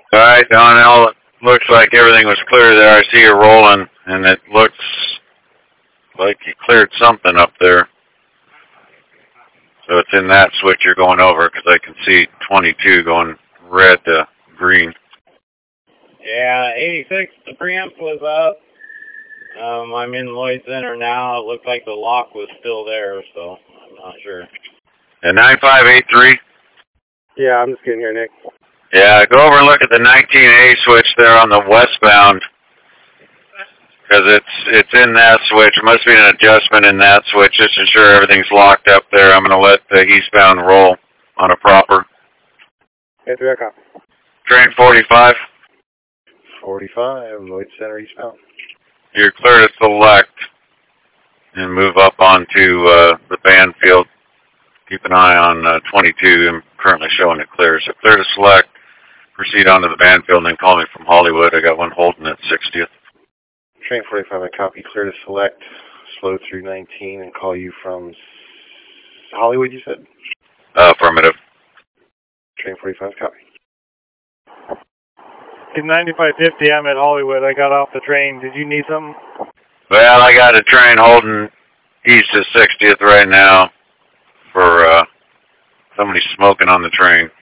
All right, Donnell, it looks like everything was clear there. I see you rolling, and it looks like you cleared something up there. So it's in that switch you're going over, because I can see 22 going red to green. Yeah, 86, the preamp was up. I'm in Lloyd Center now. It looked like the lock was still there, so I'm not sure. And 9583? Yeah, I'm just getting here, Nick. Yeah, go over and look at the 19A switch there on the westbound, because it's in that switch. It must be an adjustment in that switch, just to ensure everything's locked up there. I'm going to let the eastbound roll on a proper. Okay, 3 copy. Train 45. 45, Lloyd Center eastbound. You're clear to select and move up onto the Banfield. Keep an eye on 22. I'm currently showing it clear. So clear to select. Proceed onto the Banfield and then call me from Hollywood. I got one holding at 60th. Train 45, I copy. Clear to select. Slow through 19 and call you from Hollywood, you said? Affirmative. Train 45, copy. In 9550, I'm at Hollywood. I got off the train. Did you need something? Well, I got a train holding east of 60th right now for somebody smoking on the train.